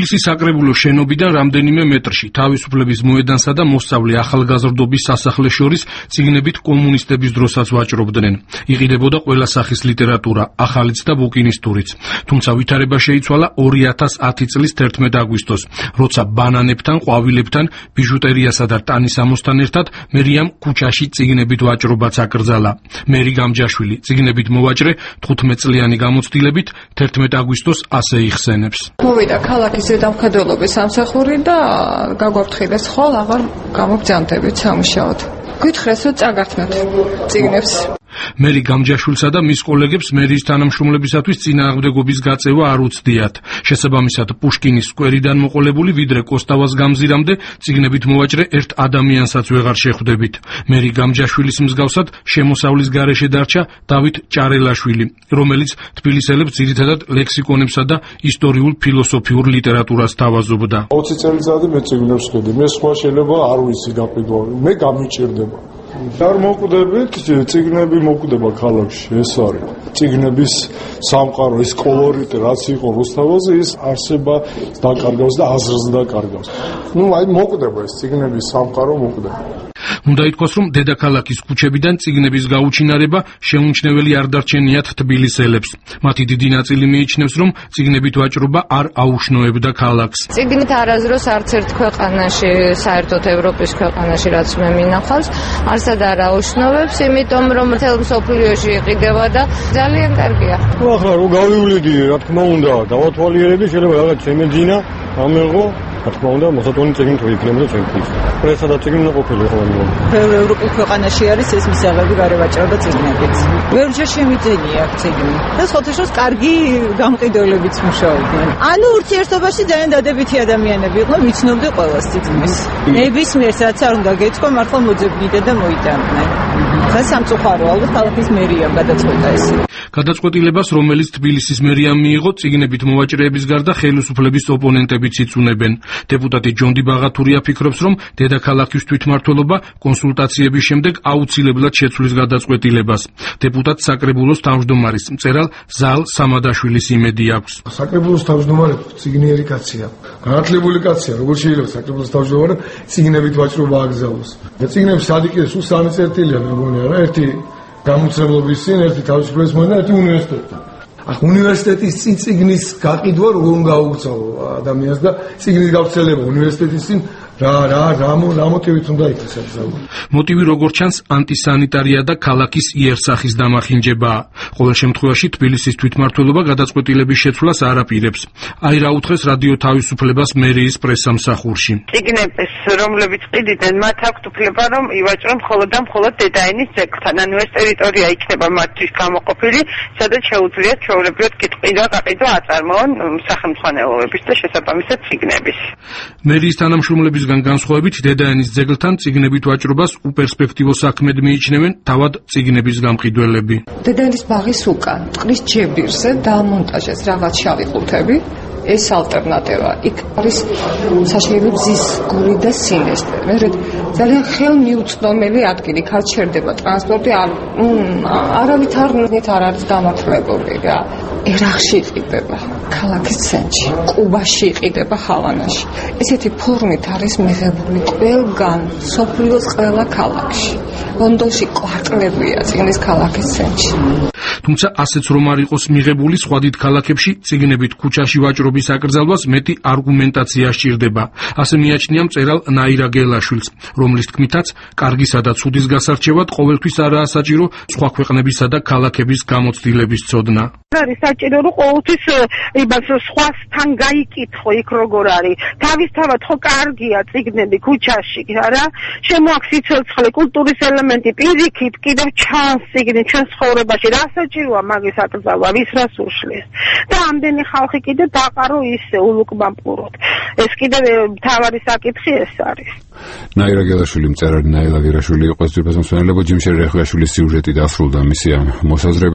თბილისის საკრებულოს შენობიდან რამდენიმე მეტრში თავისუფლების მოედანსა და მოსწავლე ახალგაზრდობის სასახლეს შორის წიგნებით კომუნისტების დროსაც ვაჭრობდნენ. იყიდებოდა ყველა სახის ლიტერატურა, ახალიც და ბუკინისტურიც. თუმცა ვითარება შეიცვალა 2010 წლის 11 აგვისტოს, როცა ბანანებთან, ყვავილებთან, ბიჟუტერიასა და ტანისამოსთან ერთად მერიამ ქუჩაში წიგნებით ვაჭრობაც აკრძალა. მერი გამჯაშვილი წიგნებით მოვაჭრე 15 წლიანი გამოცდილებით 11 აგვისტოს ასე იხსენებს. მოვიდა ქალაქის ზედამხედველობის სამსახური და გაგვაფრთხილეს, ხოლ აღარ გამოგზავნდებით სამუშაოდ. გითხრეს, რომ წაგართმევთ წიგნებს. მერი გამჯაშვილსა და მის კოლეგებს მერიის თანამშრომლებისათვის წინააღმდეგობის გაწევა არ უცდიათ. შესაბამისად, პუშკინის სკვერიდან მოყოლებული ვიდრე კოსტავას გამზირამდე წიგნებით მოვაჭრე ერთ ადამიანსაც ვეღარ შეხვდებით. მერი გამჯაშვილის მსგავსად შემოსავლის გარეშე დარჩა დავით ჭარელაშვილი, რომელიც თბილისელებს ძირითადად ლექსიკონებსა და ისტორიულ ფილოსოფიურ ლიტერატურას თავაზობდა. 20 წელიწადი მე წიგნებს ვხედე, მე სხვა შეიძლება არ ვიცი გაყიდვა, მე გამიჭირდება. არ მოკვდებით, წიგნები მოკვდება ქალაქში, ეს არის. წიგნების სამყარო, ის კოლორიტი, რაც იყო რუსთავაზე, ის არსება დაკარგავს და აზრს დაკარგავს. მოკვდება ეს წიგნების სამყარო მოკვდება. უნდა ითქვას, რომ დედაქალაქის ქუჩებიდან წიგნების გაუჩინარება შეუმჩნეველი არ დარჩენიათ თბილისელებს. მათი დიდი ნაწილი მიიჩნევს, რომ წიგნებით ვაჭრობა არ აუშნოებდა ქალაქს. წიგნით არასდროს არც ერთ ქვეყანაში, საერთოდ ევროპის ქვეყანაში, რაც მე მინახავს, არსად არ აუშნოვებს, იმიტომ რომ მთელ მსოფლიოში იყიდება და ძალიან კარგია. ახლა რო გავივლიდი, რა თქმა უნდა, დავათვალიერები, შეიძლება რაღაც შემეძინა, ამეღო, რა თქმა უნდა, მოსატონი წიგნით ვიქნებოდა ჩემთვის. პრესა და წიგნი უნდა ყოფილიყო ხოლმე. ევროპულ ქვეყანაში არის ეს მისაღები გარევაჭრობა წიგნებით. ბევრჯერ შემიძენია წიგნი. და სხვათაშორის კარგი გამყიდველებიც მუშაობდნენ. ანუ ურთიერთობაში ძალიან დადებითი ადამიანები იყვნენ, ვიცნობდი ყველას წიგნის. ნებისმიერს რაც არ უნდა გეცქვა, მართლა მოძებნიდნენ და მოიტანდნენ. და სამწუხარო, ალბათ ქალაქის მერიამ გადაწყვეტა ეს. გადაწყვეტილებას, რომელიც თბილისის მერიამ მიიღო, წიგნებით მოვაჭრეების გარდა ხელისუფლების ოპონენტებიც იწუნებენ. დეპუტატი ჯონდი ბაღათურია ფიქრობს, რომ დედაქალაქის თვითმმართველობა კონსულტაციების შემდეგ აუცილებლად შეცვლის გადაწყვეტილებას. დეპუტატ საკრებულოს თავმჯდომარის მწერალ ზალ სამადაშვილის იმედი აქვს. საკრებულოს თავმჯდომარე წიგნიერი კაცია. განათლებული კაცია, როგორ შეიძლება საკრებულოს თავმჯდომარე წიგნებით ვაჭრობა აკრძალოს. და წიგნების სადიკე სულ 3 წერტილია მეგონია რა, ერთი გამოცემლობის წინ, ერთი თავისუფლების მოედან, ერთი უნივერსიტეტთან. უნივერსიტეტის წინ წიგნის გაყიდვა როგორ უნდა გაუგზავნო ადამიანს და წიგნის გავრცელება უნივერსიტეტის წინ რა მოტივით უნდა იქნას აკრძალვა. მოტივი როგორც ჩანს ანტისანიტარია და ქალაქის იერსახის დამახინჯებაა. ყოველ შემთხვევაში თბილისის თვითმმართველობა გადაწყვეტილების შეცვლას არ აპირებს. აი რა უთხრეს რადიო თავისუფლებას მერიის პრესსამსახურში. წიგნების რომლებიც ყიდიდნენ, მათ აქვთ უფლება რომ ივაჭრონ მხოლოდ და მხოლოდ დედაენის ძეგლთან. ანუ ეს ტერიტორია იქნება მათთვის გამოყოფილი, სადაც შეუძლიათ ჩვეულებრივად კითხვა გაყიდვა აწარმოონ სახელმძღვანელოების და შესაბამისად წიგნების. მერიის თანამშრომლებისგან განსხვავებით დედაენის ძეგლთან წიგნებით ვაჭრობას უპერსპექტივო საქმედ მიიჩნევენ თავად წიგნების გამყიდველები. დედაენის ბაღის უკან, წყლის ჯებირზე დაამონტაჟეს რაღაც შავი ყუთები. ეს ალტერნატივა. იქ არის საშინელი ბზის გული და სინესტე. ძალიან ხელმიუწვდომელი ადგილი, იქაც შერდება ტრანსპორტი, არავით არ არის გამართლებული რა. ერახში იყიდება, ქალაქის ცენტრში, კუბაში იყიდება, ჰავანაში. ესეთი ფორმით არის მიღებული ყველგან, სოფლიოს ყველა ქალაქში. ლონდონში კვარტლებია წიგნის ქალაქის ცენტრში. თუმცა ასეც რომ არ იყოს მიღებული სხვა დიდ ქალაქებში წიგნებით ქუჩაში ვაჭრობის აკრძალვას მეტი არგუმენტაცია სჭირდება. ასე მიაჩნია მწერალ ნაირა გელაშვილს, რომლის თქმითაც კარგისა და ცუდის გასარჩევად ყოველთვის არაა საჭირო სხვა ქვეყნებისა და ქალაქების გამოცდილების ცოდნა. არის საჭირო რომ ყოველთვის იმას სხვასთან გაიკითხო იქ როგორ არის. თავისთავად ხო კარგია წიგნები ქუჩაში, არა? შემოაქვს სიცოცხლე, კულტურის ელემენტი, პირიქით კიდევ ჩანს წიგნი ჩვენ ცხოვრებაში. რა საჭიროა მაგის აკრძალვა, ვის რას უშლის? და ამდენი ხალხი კიდე დაყარო ისე ულუკმამპუროდ. ეს კიდე მთავარი საკითხი ეს არის. ნაირა გელაშვილი მწერალი ნაილა ვირაშვილი იყო ეს ძვირფასმსვენელებო ჯიმშერ რეხვიაშვილის სიუჟეტი დასრულდა მისი ამ მოსაზრებით.